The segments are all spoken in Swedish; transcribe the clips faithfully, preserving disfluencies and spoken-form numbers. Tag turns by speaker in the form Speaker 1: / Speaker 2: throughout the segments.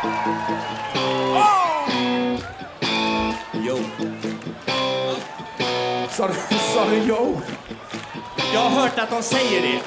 Speaker 1: Yo.
Speaker 2: Sa du, sa du yo?
Speaker 1: Jag har hört att de säger det.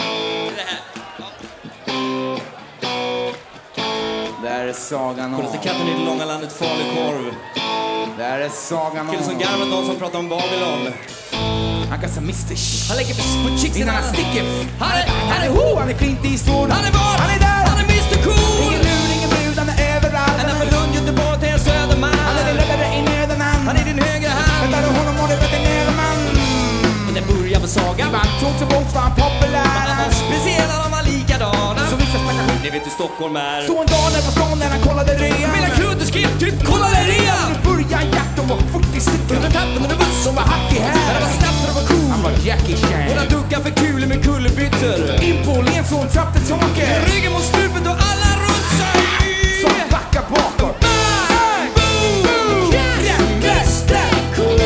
Speaker 2: Där är sagan om.
Speaker 1: Kolla katten i det långa landet falukorv.
Speaker 2: Där är sagan om.
Speaker 1: Killen som garvar de som pratar om Babylon.
Speaker 2: Han kastar mister.
Speaker 1: Han lägger på chicksen.
Speaker 2: Innan han sticker.
Speaker 1: Han är,
Speaker 2: Han är ho, han är Clint Eastwood.
Speaker 1: Han är var,
Speaker 2: han är där.
Speaker 1: Han är mister Cool.
Speaker 2: Ingen lur, ingen brud, han är överallt.
Speaker 1: Han är från Lund, Göteborg till Södermalm.
Speaker 2: Han är den ledare i Nederland.
Speaker 1: Han är din högra hand.
Speaker 2: Väntar du honom och det vet en Nederman.
Speaker 1: Och det börjar med sagan.
Speaker 2: Man tog till bort var han populär.
Speaker 1: Han var speciell, de var likadana.
Speaker 2: Så vissa snackar skit.
Speaker 1: Ni vet hur Stockholm är.
Speaker 2: Så en dag när på stan när han kollade rean.
Speaker 1: Mina kunder skrev typ kollade rean.
Speaker 2: Nu börjar jakt, de var fyrtio stycken.
Speaker 1: Runt tappen och det var
Speaker 2: Som var hackig här.
Speaker 1: det var snabbt och det var cool.
Speaker 2: Han var Jackie Chan.
Speaker 1: Och han duckade för kulor med kullerbyttor.
Speaker 2: In på Lensån trappte taket.
Speaker 1: Ryggen mot stupet och alla runt sig.
Speaker 2: Så backa bakåt.
Speaker 1: Bang! Boom!
Speaker 2: Nästa cool.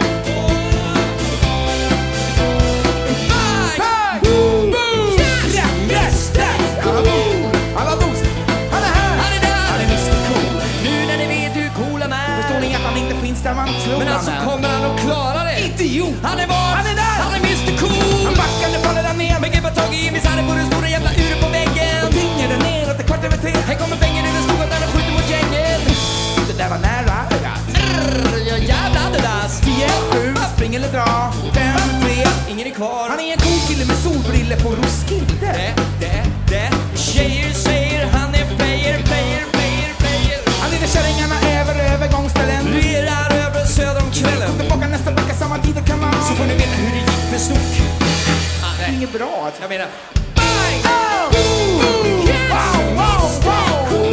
Speaker 1: Bang! Boom!
Speaker 2: Nästa cool. Alla dos. Han är här.
Speaker 1: Han är där.
Speaker 2: Han är mister Cool.
Speaker 1: Nu när ni vet hur cool han är.
Speaker 2: Förstår ni att han inte finns där man tror
Speaker 1: Men
Speaker 2: han
Speaker 1: alltså
Speaker 2: är?
Speaker 1: kommer han att klara det?
Speaker 2: Idiot.
Speaker 1: Han är var?
Speaker 2: Han är där.
Speaker 1: Han är mister Cool.
Speaker 2: Han backar, nu faller han ner.
Speaker 1: Men greppa tag i missarren på den stora jävla uren på väggen.
Speaker 2: Tingar den neråt ett kvart över tre.
Speaker 1: Här kommer pengen i den stora där och skjuter mot gängen.
Speaker 2: Det där var nära ögat.
Speaker 1: Rrr, jag jävla Adidas.
Speaker 2: tio, sju, spring eller dra. fem, tre.
Speaker 1: Ingen är kvar.
Speaker 2: Han är en cool kille med solbriller på Roskilde.
Speaker 1: Det, det, det. Tjejer säger han är player, player, player, player.
Speaker 2: Han leder kärringarna över övergångsställen.
Speaker 1: Rerar över söder om kvällen.
Speaker 2: Tillbaka nästa vecka samma tid och kanal.
Speaker 1: Så får ni veta hur det gick för Snook. Ah,
Speaker 2: Det är
Speaker 1: nej.
Speaker 2: inget bra.
Speaker 1: Jag menar, bang!
Speaker 2: Oh!
Speaker 1: Boom!
Speaker 2: Wow, wow, wow!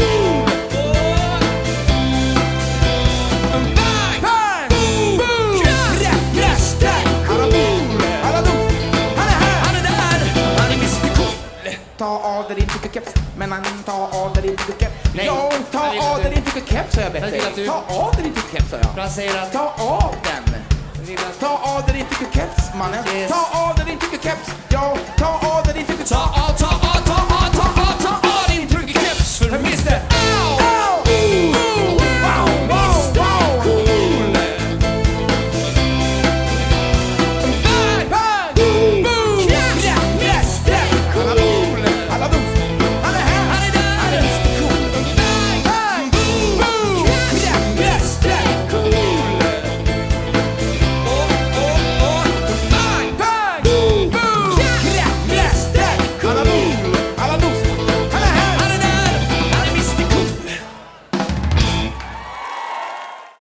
Speaker 1: Bang!
Speaker 2: Bang!
Speaker 1: Boom!
Speaker 2: Nästa! Alla bor! Alla dos! Han är här!
Speaker 1: Han är där! Han är mister Cool.
Speaker 2: Ta av dig din tycke-keps. Men han ta av dig din tycke-keps.
Speaker 1: Nej.
Speaker 2: Jo, ta
Speaker 1: Jag vill
Speaker 2: av
Speaker 1: att
Speaker 2: dig
Speaker 1: du-
Speaker 2: din tycke-keps har jag bett
Speaker 1: Jag vill
Speaker 2: dig.
Speaker 1: att du-
Speaker 2: Ta av dig din tycke-keps sa jag.
Speaker 1: För han säger att...
Speaker 2: Ta av den.
Speaker 1: Jag vill att-
Speaker 2: Ta av dig din tycke-keps mannen.
Speaker 1: Yes.
Speaker 2: Ta av dig din tycke-keps. Ja, ta av dig din tycke-keps.
Speaker 1: Ta av, ta av, ta